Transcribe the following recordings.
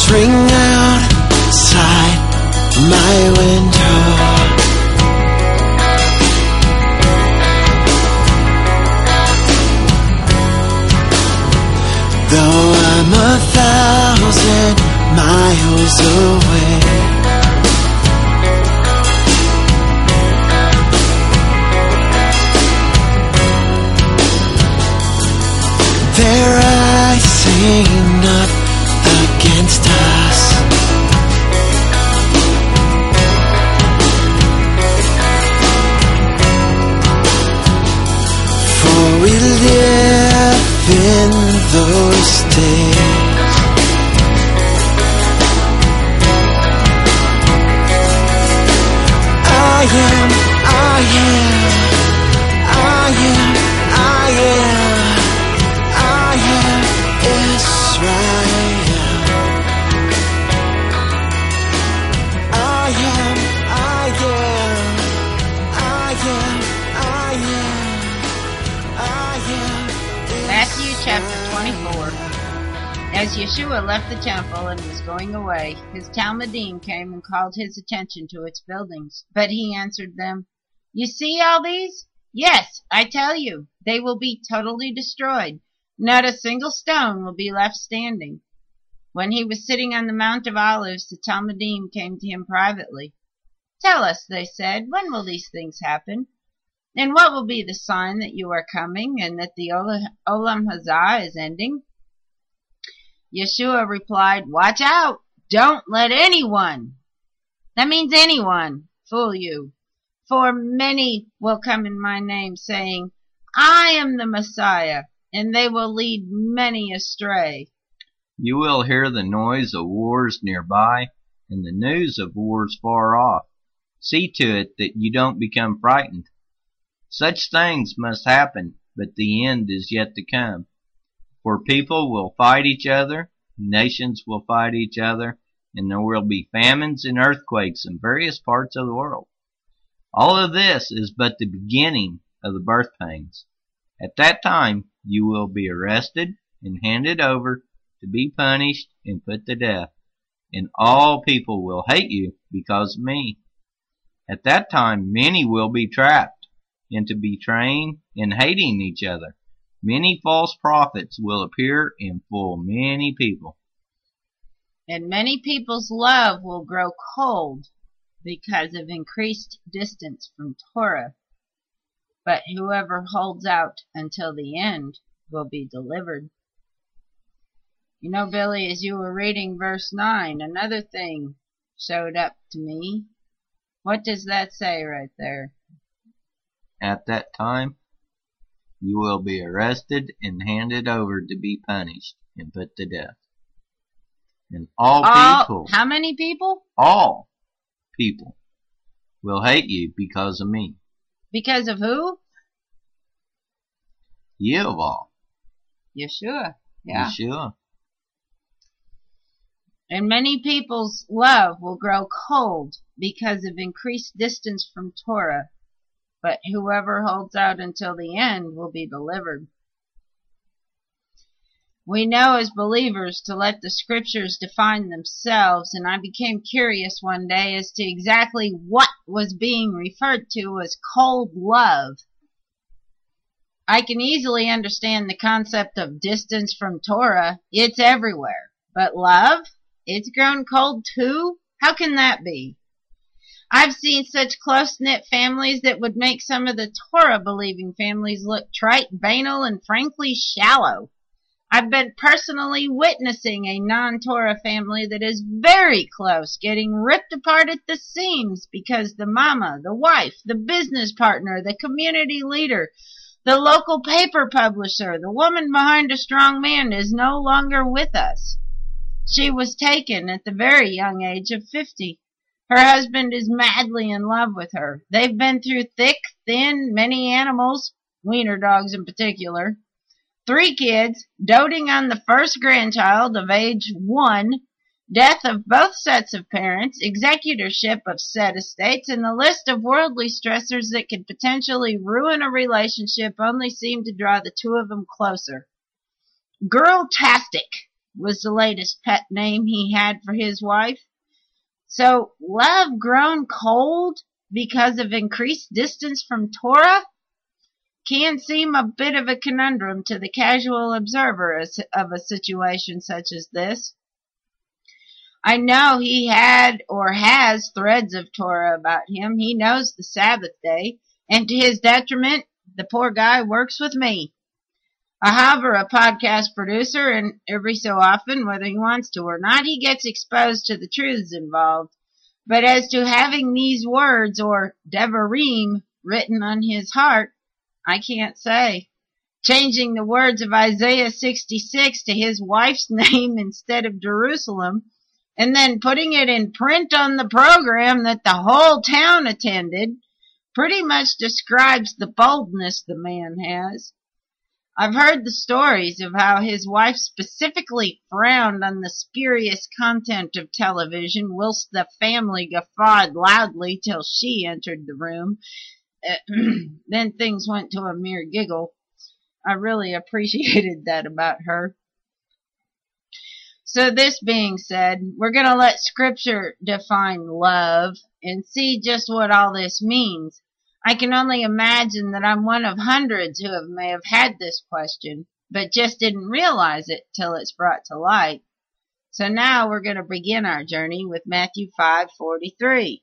ring outside my window. Though I'm 1,000 miles away, they're rising up against us. For we live in those days. I am Matthew chapter 24. As Yeshua left the temple and was going away, his Talmudim came and called his attention to its buildings. But he answered them, "You see all these? Yes, I tell you, they will be totally destroyed. Not a single stone will be left standing." When he was sitting on the Mount of Olives, the Talmudim came to him privately. "Tell us," they said, "when will these things happen? And what will be the sign that you are coming and that the Olam Hazah is ending?" Yeshua replied, "Watch out! Don't let anyone," that means anyone, "fool you. For many will come in my name, saying, 'I am the Messiah,' and they will lead many astray." You will hear the noise of wars nearby and the news of wars far off. See to it that you don't become frightened. Such things must happen, but the end is yet to come. For people will fight each other, nations will fight each other, and there will be famines and earthquakes in various parts of the world. All of this is but the beginning of the birth pains. At that time you will be arrested and handed over to be punished and put to death, and all people will hate you because of me. At that time many will be trapped into betraying and hating each other. Many false prophets will appear and fool many people. And many people's love will grow cold because of increased distance from Torah. But whoever holds out until the end will be delivered. You know, Billy, as you were reading verse 9, another thing showed up to me. What does that say right there? At that time you will be arrested and handed over to be punished and put to death. And all people, how many people? All people will hate you because of me. Because of who? You of all. Yeshua. Yeah. Yeshua. And many people's love will grow cold because of increased distance from Torah. But whoever holds out until the end will be delivered. We know as believers to let the scriptures define themselves, and I became curious one day as to exactly what was being referred to as cold love. I can easily understand the concept of distance from Torah. It's everywhere. But love? It's grown cold too? How can that be? I've seen such close-knit families that would make some of the Torah-believing families look trite, banal, and frankly shallow. I've been personally witnessing a non-Torah family that is very close, getting ripped apart at the seams because the mama, the wife, the business partner, the community leader, the local paper publisher, the woman behind a strong man is no longer with us. She was taken at the very young age of 50. Her husband is madly in love with her. They've been through thick, thin, many animals, wiener dogs in particular, 3 kids, doting on the first grandchild of age 1, death of both sets of parents, executorship of said estates, and the list of worldly stressors that could potentially ruin a relationship only seem to draw the two of them closer. Girl-tastic. was the latest pet name he had for his wife. So, love grown cold because of increased distance from Torah can seem a bit of a conundrum to the casual observer of a situation such as this. I know he had or has threads of Torah about him. He knows the Sabbath day, and to his detriment, the poor guy works with me. However, a podcast producer, and every so often, whether he wants to or not, he gets exposed to the truths involved. But as to having these words, or devarim, written on his heart, I can't say. Changing the words of Isaiah 66 to his wife's name instead of Jerusalem, and then putting it in print on the program that the whole town attended, pretty much describes the boldness the man has. I've heard the stories of how his wife specifically frowned on the spurious content of television whilst the family guffawed loudly till she entered the room. Then things went to a mere giggle. I really appreciated that about her. So this being said, we're going to let Scripture define love and see just what all this means. I can only imagine that I'm one of hundreds who may have had this question, but just didn't realize it till it's brought to light. So now we're going to begin our journey with Matthew 5:43.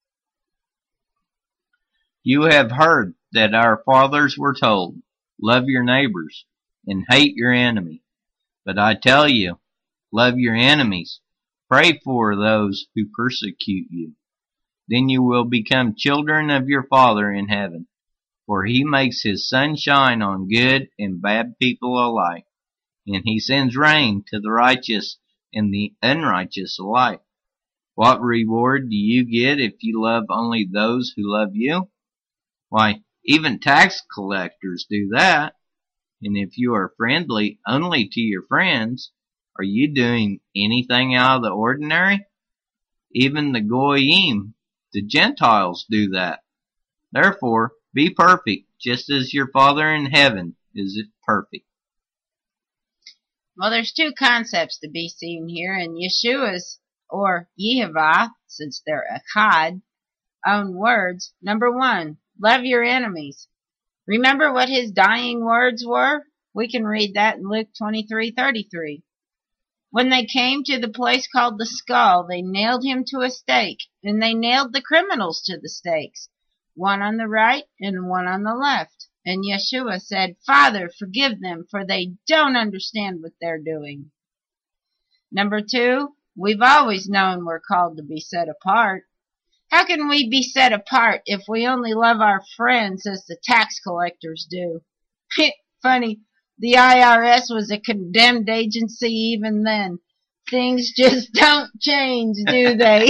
You have heard that our fathers were told, love your neighbors and hate your enemy. But I tell you, love your enemies. Pray for those who persecute you. Then you will become children of your Father in heaven, for he makes his sun shine on good and bad people alike, and he sends rain to the righteous and the unrighteous alike. What reward do you get if you love only those who love you? Why, even tax collectors do that. And if you are friendly only to your friends, are you doing anything out of the ordinary? Even the Goyim, the Gentiles, do that. Therefore, be perfect, just as your Father in heaven is perfect. Well, there's two concepts to be seen here in Yeshua's, or Yehovah, since they're Echad, own words. Number one, love your enemies. Remember what his dying words were? We can read that in Luke 23:33. When they came to the place called the Skull, they nailed him to a stake, and they nailed the criminals to the stakes, one on the right and one on the left. And Yeshua said, Father, forgive them, for they don't understand what they're doing. Number two, we've always known we're called to be set apart. How can we be set apart if we only love our friends as the tax collectors do? Funny, the IRS was a condemned agency even then. Things just don't change, do they?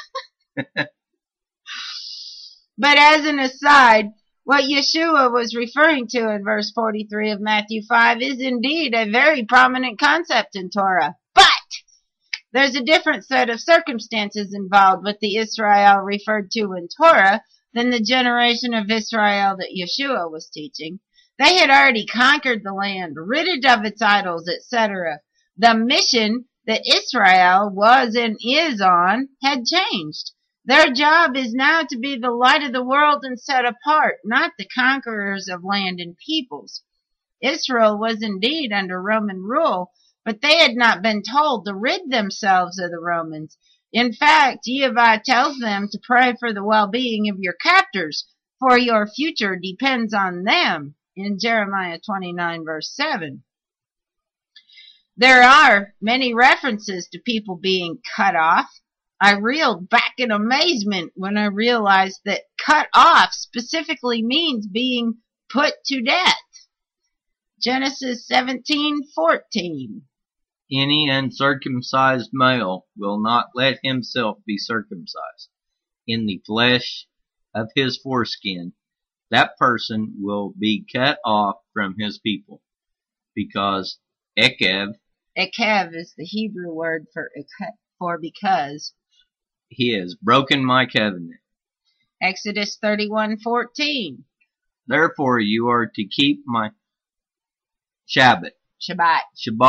But as an aside, what Yeshua was referring to in verse 43 of Matthew 5 is indeed a very prominent concept in Torah. But there's a different set of circumstances involved with the Israel referred to in Torah than the generation of Israel that Yeshua was teaching. They had already conquered the land, rid it of its idols, etc. The mission that Israel was and is on had changed. Their job is now to be the light of the world and set apart, not the conquerors of land and peoples. Israel was indeed under Roman rule, but they had not been told to rid themselves of the Romans. In fact, Yehovah tells them to pray for the well-being of your captors, for your future depends on them, in Jeremiah 29 verse 7. There are many references to people being cut off. I reeled back in amazement when I realized that cut off specifically means being put to death. Genesis 17:14. Any uncircumcised male will not let himself be circumcised in the flesh of his foreskin. That person will be cut off from his people, because Ekev is the Hebrew word for because. He has broken my covenant. Exodus 31:14. Therefore you are to keep my Shabbat,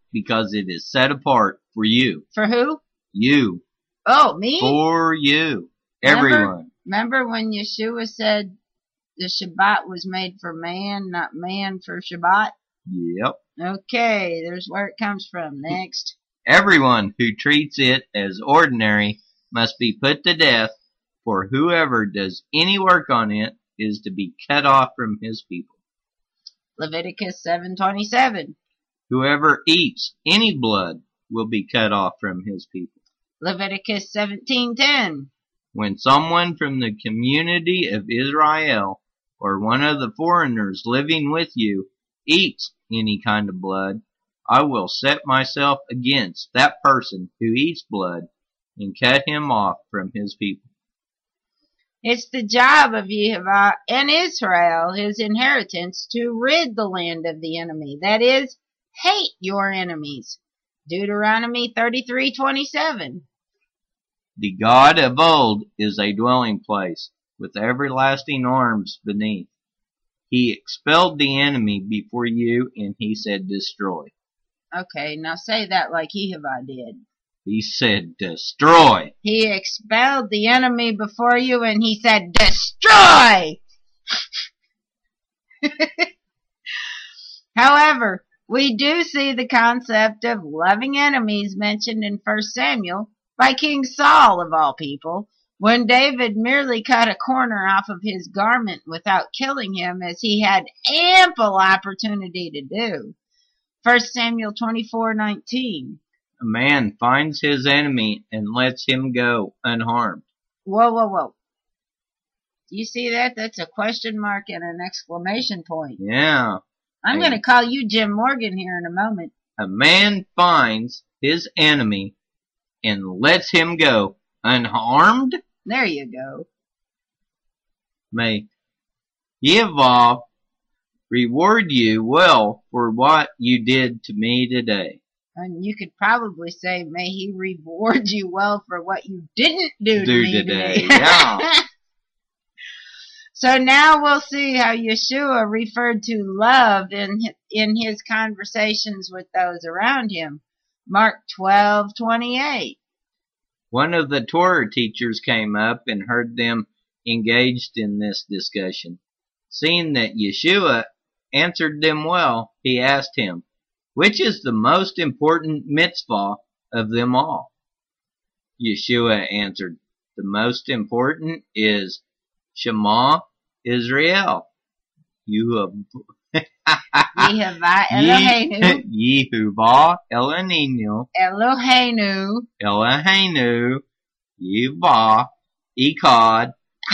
because it is set apart for you. For who? You. Oh, me? For you. Everyone. Remember when Yeshua said the Shabbat was made for man, not man for Shabbat? Yep. Okay, there's where it comes from. Next. Everyone who treats it as ordinary must be put to death, for whoever does any work on it is to be cut off from his people. Leviticus 7:27. Whoever eats any blood will be cut off from his people. Leviticus 17:10. When someone from the community of Israel or one of the foreigners living with you eats any kind of blood, I will set myself against that person who eats blood and cut him off from his people. It's the job of Yehovah and Israel, his inheritance, to rid the land of the enemy. That is, hate your enemies. Deuteronomy 33:27. The God of old is a dwelling place with everlasting arms beneath. He expelled the enemy before you, and he said, destroy. Okay, now say that like Yehovah did. He said, destroy. He expelled the enemy before you, and he said, destroy! However, we do see the concept of loving enemies mentioned in 1 Samuel by King Saul, of all people, when David merely cut a corner off of his garment without killing him, as he had ample opportunity to do. 1 Samuel 24:19. A man finds his enemy and lets him go unharmed. Whoa, whoa, whoa. Do you see that? That's a question mark and an exclamation point. Yeah. I'm going to call you Jim Morgan here in a moment. A man finds his enemy and lets him go unharmed? There you go. May Yehovah reward you well for what you did to me today. And you could probably say, may he reward you well for what you didn't do to me today. Yeah. So now we'll see how Yeshua referred to love in his conversations with those around him. Mark 12:28. One of the Torah teachers came up and heard them engaged in this discussion. Seeing that Yeshua answered them well, he asked him, which is the most important mitzvah of them all? Yeshua answered, the most important is Shema Israel. Yehovah Eloheinu. Yehovah Eloheinu. Eloheinu. Yehovah Echad.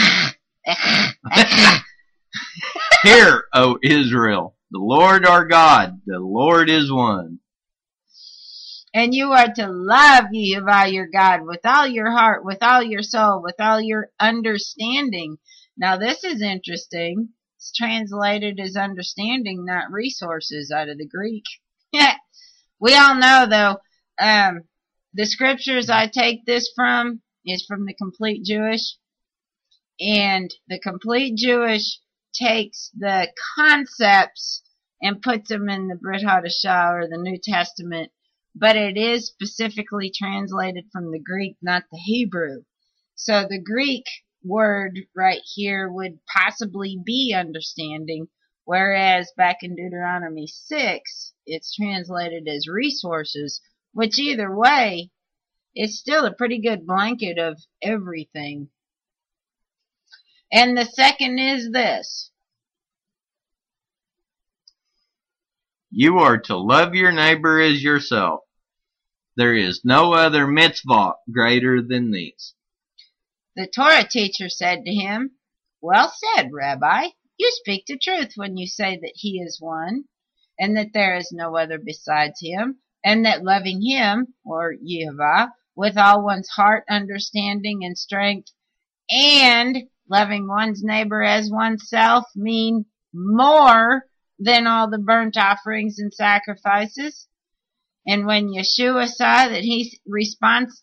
Hear, O Israel, the Lord our God, the Lord is one. And you are to love Yehovah your God with all your heart, with all your soul, with all your understanding. Now this is interesting. It's translated as understanding, not resources, out of the Greek. We all know, though, the scriptures I take this from is from the Complete Jewish. And the Complete Jewish takes the concepts and puts them in the Brit Hadashah, or the New Testament, but it is specifically translated from the Greek, not the Hebrew. So the Greek word right here would possibly be understanding, whereas back in Deuteronomy 6, it's translated as resources, which either way, it's still a pretty good blanket of everything. And the second is this. You are to love your neighbor as yourself. There is no other mitzvah greater than these. The Torah teacher said to him, well said, Rabbi. You speak the truth when you say that he is one, and that there is no other besides him, and that loving him, or Yehovah, with all one's heart, understanding, and strength, and loving one's neighbor as oneself mean more than all the burnt offerings and sacrifices. And when Yeshua saw that he responded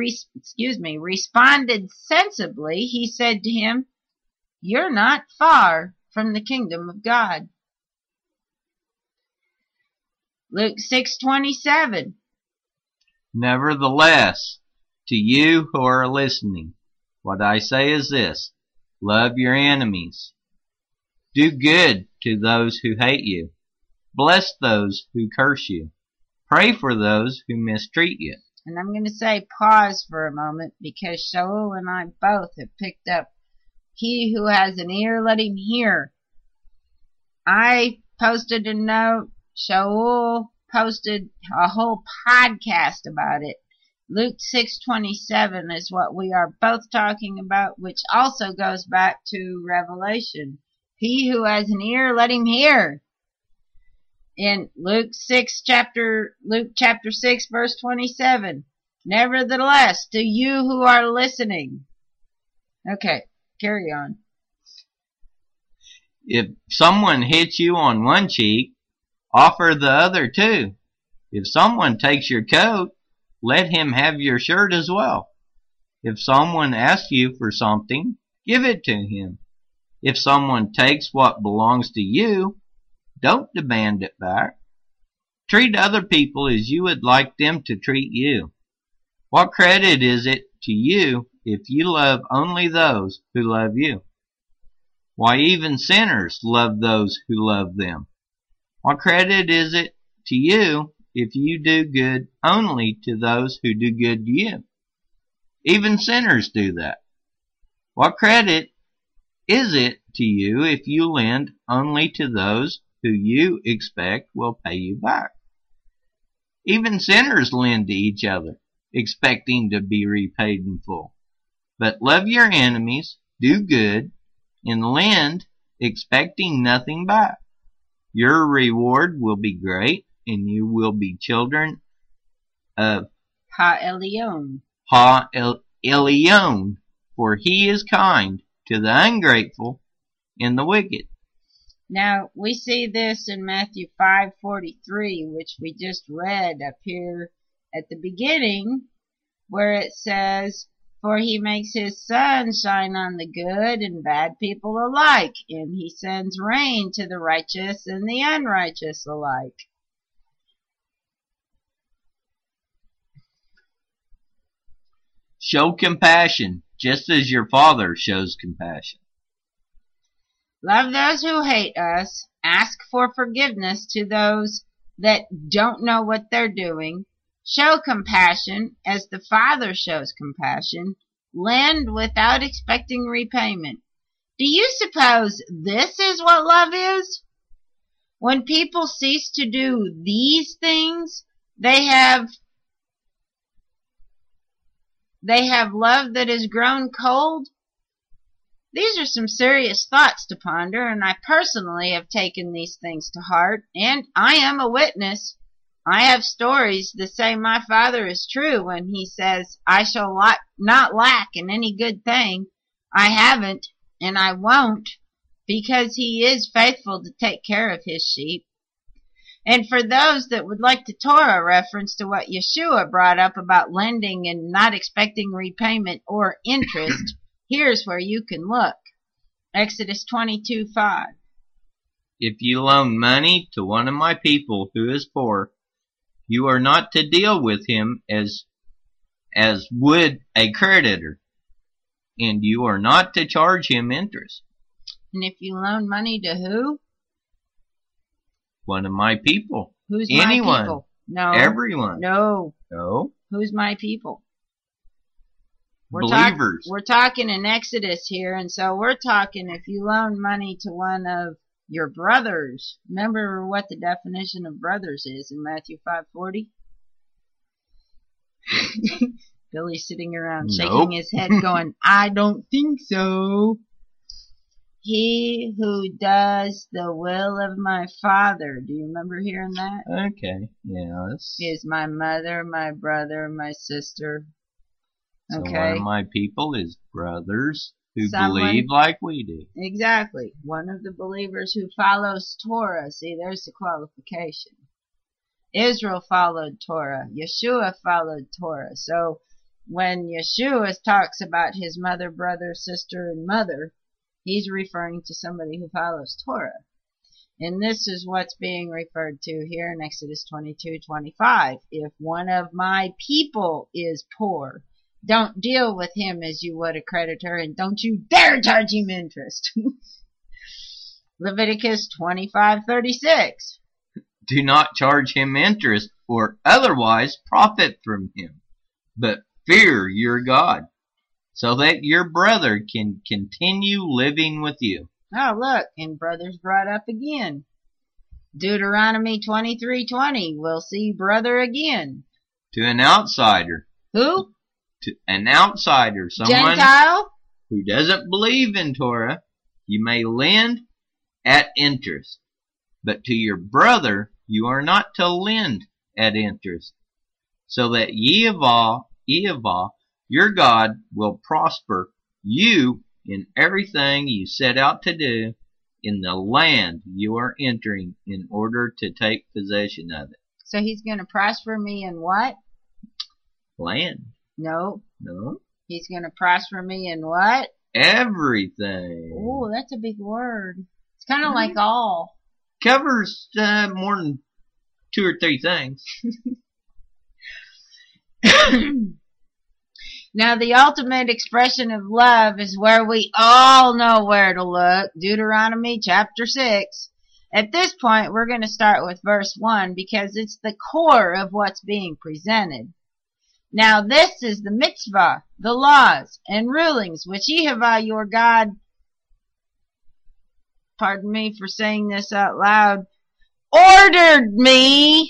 sensibly, he said to him, you're not far from the kingdom of God. Luke 6:27. Nevertheless, to you who are listening, what I say is this: love your enemies. Do good to those who hate you. Bless those who curse you. Pray for those who mistreat you. And I'm going to say pause for a moment, because Shaul and I both have picked up, he who has an ear, let him hear. I posted a note. Shaul posted a whole podcast about it. Luke 6:27 is what we are both talking about, which also goes back to Revelation. He who has an ear, let him hear. In Luke chapter 6, verse 27. Nevertheless, to you who are listening. Okay, carry on. If someone hits you on one cheek, offer the other too. If someone takes your coat, let him have your shirt as well. If someone asks you for something, give it to him. If someone takes what belongs to you, don't demand it back. Treat other people as you would like them to treat you. What credit is it to you if you love only those who love you? Why, even sinners love those who love them. What credit is it to you if you do good only to those who do good to you? Even sinners do that. What credit is it to you if you lend only to those who you expect will pay you back? Even sinners lend to each other, expecting to be repaid in full. But love your enemies, do good, and lend, expecting nothing back. Your reward will be great, and you will be children of Ha-Elyon. Ha-Elyon, for he is kind to the ungrateful and the wicked. Now, we see this in Matthew 5:43, which we just read up here at the beginning, where it says, for he makes his sun shine on the good and bad people alike, and he sends rain to the righteous and the unrighteous alike. Show compassion, just as your Father shows compassion. Love those who hate us. Ask for forgiveness to those that don't know what they're doing. Show compassion as the Father shows compassion. Lend without expecting repayment. Do you suppose this is what love is? When people cease to do these things, they have love that has grown cold? These are some serious thoughts to ponder, and I personally have taken these things to heart, and I am a witness. I have stories that say my Father is true when he says, I shall not lack in any good thing. I haven't, and I won't, because he is faithful to take care of his sheep. And for those that would like to Torah reference to what Yeshua brought up about lending and not expecting repayment or interest, here's where you can look. Exodus 22:5. If you loan money to one of my people who is poor, you are not to deal with him as would a creditor, and you are not to charge him interest. And if you loan money to who? One of my people. Who's Anyone. my people? No. Everyone. No. No. Who's my people? Believers. We're talking in Exodus here, and so we're talking if you loan money to one of your brothers. Remember what the definition of brothers is in Matthew 5:40? Billy's sitting around shaking his head going, I don't think so. He who does the will of my Father. Do you remember hearing that? Okay. Yeah. Is my mother, my brother, my sister. So Okay. one of my people is brothers who believe like we do. Exactly. One of the believers who follows Torah. See, there's the qualification. Israel followed Torah. Yeshua followed Torah. So when Yeshua talks about his mother, brother, sister, and mother, he's referring to somebody who follows Torah. And this is what's being referred to here in Exodus 22:25. If one of my people is poor, don't deal with him as you would a creditor, and don't you dare charge him interest. Leviticus 25:36. Do not charge him interest or otherwise profit from him, but fear your God, so that your brother can continue living with you. Oh, look, and brother's brought up again. Deuteronomy 23:20. We'll see brother again. To an outsider. Who? To an outsider, someone Gentile? who doesn't believe in Torah, you may lend at interest. But to your brother, you are not to lend at interest, so that Yehovah, your God, will prosper you in everything you set out to do in the land you are entering in order to take possession of it. So he's going to prosper me in what? Land. No. No. He's going to prosper me in what? Everything. Oh, that's a big word. It's kind of like all. Covers more than 2 or 3 things. Now, the ultimate expression of love is where we all know where to look. Deuteronomy chapter 6. At this point, we're going to start with verse 1 because it's the core of what's being presented. Now, this is the mitzvah, the laws and rulings which Yehovah your God, pardon me for saying this out loud, ordered me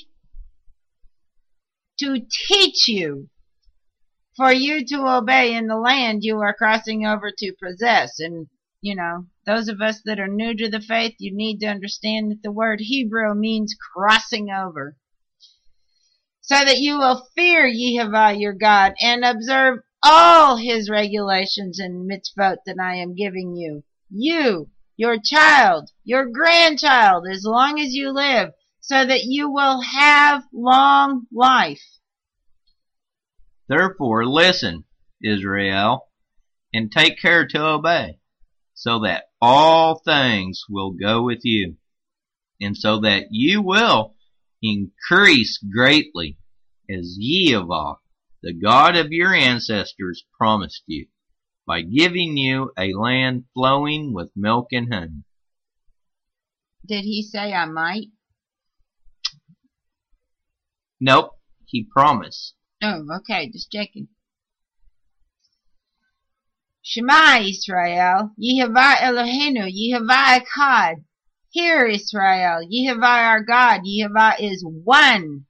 to teach you, for you to obey in the land you are crossing over to possess. And, you know, those of us that are new to the faith, you need to understand that the word Hebrew means crossing over. So that you will fear Yehovah your God and observe all his regulations and mitzvot that I am giving you. You, your child, your grandchild, as long as you live, so that you will have long life. Therefore listen, Israel, and take care to obey, so that all things will go with you, and so that you will increase greatly, as Yehovah, the God of your ancestors, promised you, by giving you a land flowing with milk and honey. Did he say I might? Nope, he promised. Oh, okay, just checking. Shema Israel, Yehovah Eloheinu, Yehovah Echad. Hear Israel, Yehovah our God, Yehovah is one.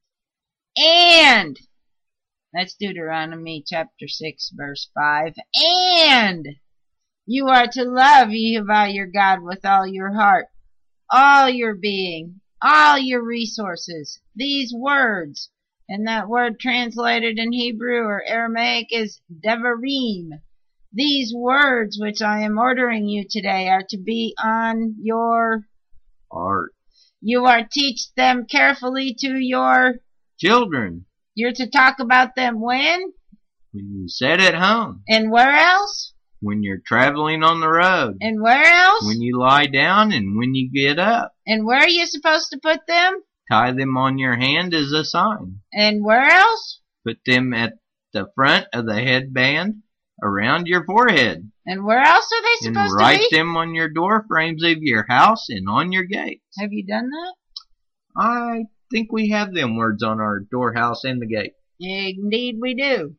And, that's Deuteronomy chapter 6 verse 5. And you are to love Yehovah your God with all your heart, all your being, all your resources. These words, and that word translated in Hebrew or Aramaic is devarim. These words which I am ordering you today are to be on your heart. You are to teach them carefully to your children. You're to talk about them when? When you sit at home. And where else? When you're traveling on the road. And where else? When you lie down and when you get up. And where are you supposed to put them? Tie them on your hand as a sign. And where else? Put them at the front of the headband around your forehead. And where else are they supposed to be? And write them on your door frames of your house and on your gates. Have you done that? I think we have them words on our door house and the gate. Indeed we do.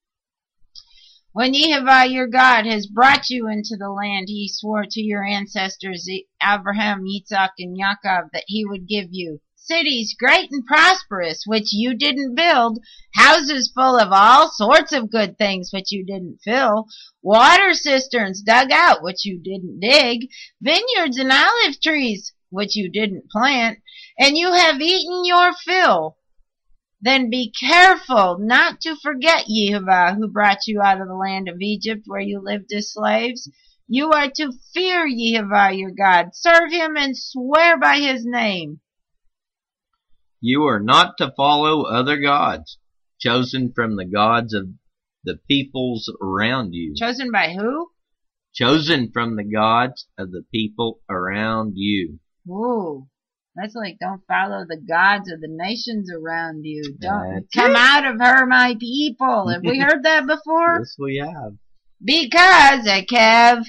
When Yehovah your God has brought you into the land he swore to your ancestors, Abraham, Yitzhak, and Yaakov, that he would give you, cities great and prosperous, which you didn't build, houses full of all sorts of good things, which you didn't fill, water cisterns dug out, which you didn't dig, vineyards and olive trees, which you didn't plant, and you have eaten your fill. Then be careful not to forget Yehovah, who brought you out of the land of Egypt, where you lived as slaves. You are to fear Yehovah your God, serve him, and swear by his name. You are not to follow other gods, chosen from the gods of the peoples around you. Chosen by who? Chosen from the gods of the people around you. Ooh, that's like don't follow the gods of the nations around you. Don't That's come it. out of her, my people. Have we heard that before? Yes, we have. Because, Kev.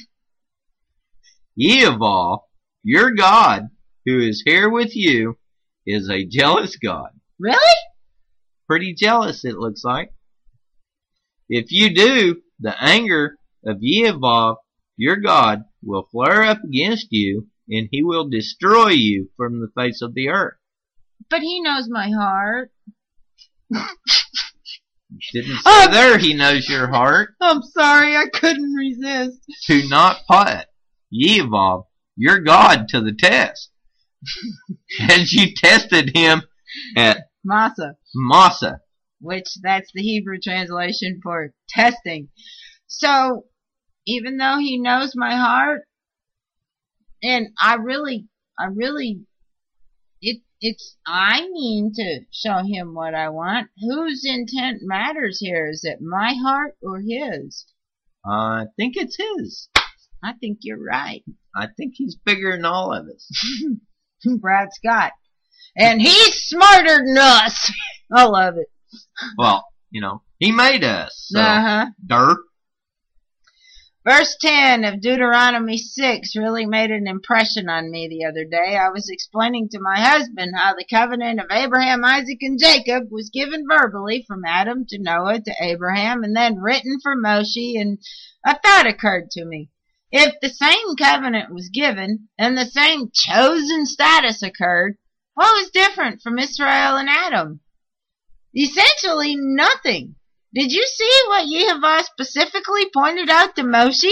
Yehovah, your God, who is here with you, is a jealous God. Really? Pretty jealous, it looks like. If you do, the anger of Yehovah, your God, will flare up against you, and he will destroy you from the face of the earth. But he knows my heart. Didn't say there he knows your heart. I'm sorry, I couldn't resist. Do not put Yehovah, your God, to the test, as you tested him at Massa, Massa. which that's the Hebrew translation for testing. So, even though he knows my heart, and I mean to show him what I want. Whose intent matters here? Is it my heart or his? I think it's his. I think you're right. I think he's bigger than all of us. Brad Scott. And he's smarter than us. I love it. Well, he made us. So, dirt. Verse 10 of Deuteronomy 6 really made an impression on me the other day. I was explaining to my husband how the covenant of Abraham, Isaac, and Jacob was given verbally from Adam to Noah to Abraham and then written for Moshe, and a thought occurred to me. If the same covenant was given and the same chosen status occurred, what was different from Israel and Adam? Essentially nothing. Did you see what Yehovah specifically pointed out to Moshe?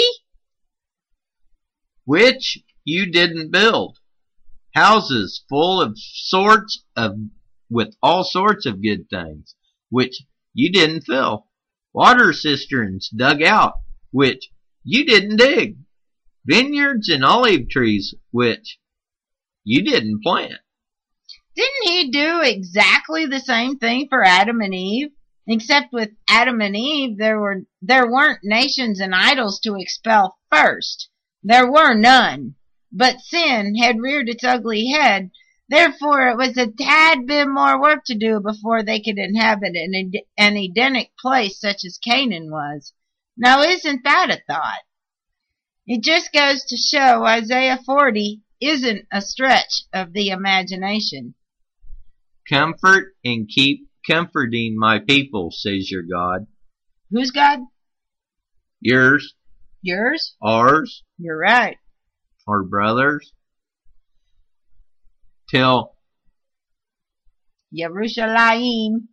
Which you didn't build. Houses full of with all sorts of good things, which you didn't fill. Water cisterns dug out, which you didn't dig. Vineyards and olive trees, which you didn't plant. Didn't he do exactly the same thing for Adam and Eve? Except with Adam and Eve, there weren't nations and idols to expel first. There were none. But sin had reared its ugly head. Therefore, it was a tad bit more work to do before they could inhabit an Edenic place such as Canaan was. Now, isn't that a thought? It just goes to show Isaiah 40 isn't a stretch of the imagination. Comfort and keep comforting my people, says your God. Whose God? Yours. Yours? Ours. You're right. Our brothers. Till Yerushalayim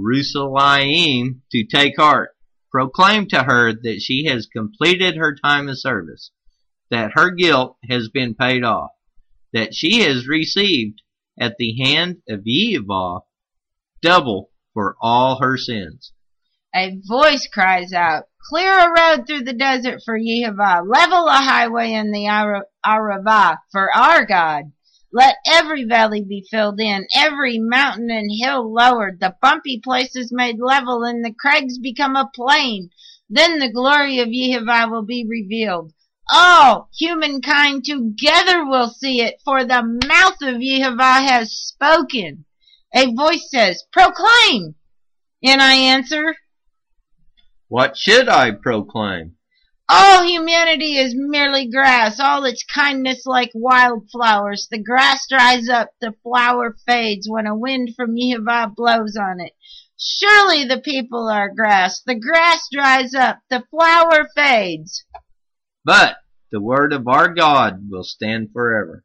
to take heart. Proclaim to her that she has completed her time of service, that her guilt has been paid off, that she has received at the hand of Yehovah double for all her sins. A voice cries out, clear a road through the desert for Yehovah, level a highway in the Arabah for our God. Let every valley be filled in, every mountain and hill lowered, the bumpy places made level, and the crags become a plain. Then the glory of Yehovah will be revealed. All humankind together will see it, for the mouth of Yehovah has spoken. A voice says, proclaim. And I answer, what should I proclaim? All humanity is merely grass, all its kindness like wildflowers. The grass dries up, the flower fades when a wind from Yehovah blows on it. Surely the people are grass. The grass dries up, the flower fades. But the word of our God will stand forever.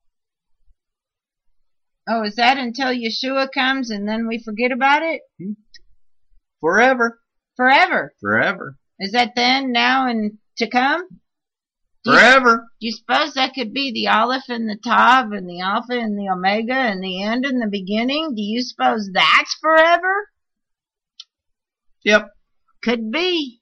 Oh, is that until Yeshua comes and then we forget about it? Forever. Forever. Forever. Is that then, now, and to come? Forever. Do you suppose that could be the Aleph and the Tav and the Alpha and the Omega and the end and the beginning? Do you suppose that's forever? Yep. Could be.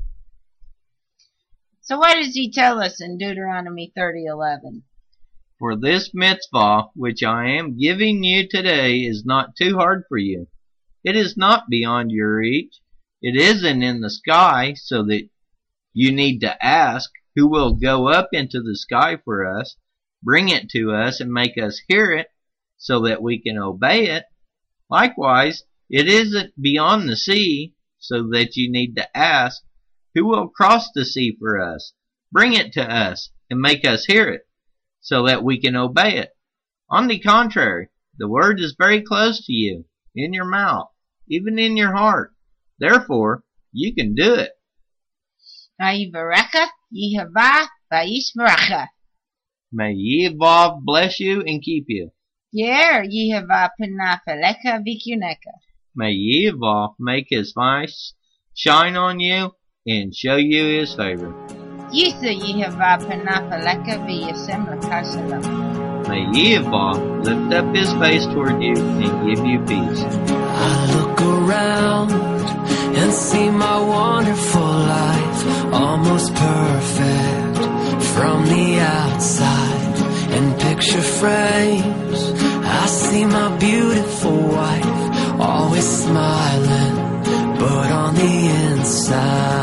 So what does he tell us in Deuteronomy 30:11? For this mitzvah which I am giving you today is not too hard for you. It is not beyond your reach. It isn't in the sky, so that you need to ask, who will go up into the sky for us, bring it to us and make us hear it so that we can obey it. Likewise, it isn't beyond the sea, so that you need to ask, who will cross the sea for us? Bring it to us and make us hear it so that we can obey it. On the contrary, the word is very close to you, in your mouth, even in your heart. Therefore, you can do it. Vayivarecha Yehovah vayishmerecha. May Yehovah bless you and keep you. Yer Yehovah panav elecha v'kuneka. May Yehovah make his face shine on you and show you his favor. Yisa Yehovah panav elecha v'yasem lecha shalom. May Yehovah lift up his face toward you and give you peace. I look around and see my wonderful life, almost perfect from the outside. In picture frames, I see my beautiful wife, always smiling, but on the inside